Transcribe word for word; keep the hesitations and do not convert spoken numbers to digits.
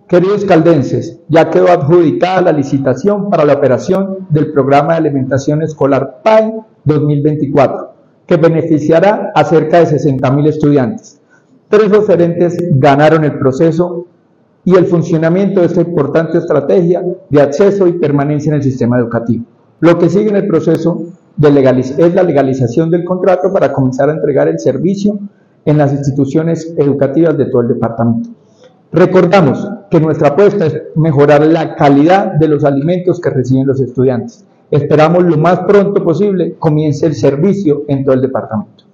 Queridos caldenses, ya quedó adjudicada la licitación para la operación del programa de alimentación escolar P A E dos mil veinticuatro, que beneficiará a cerca de sesenta mil estudiantes. Tres oferentes ganaron el proceso y el funcionamiento de esta importante estrategia de acceso y permanencia en el sistema educativo. Lo que sigue en el proceso de legaliz- es la legalización del contrato para comenzar a entregar el servicio en las instituciones educativas de todo el departamento. Recordamos que nuestra apuesta es mejorar la calidad de los alimentos que reciben los estudiantes. Esperamos lo más pronto posible comience el servicio en todo el departamento.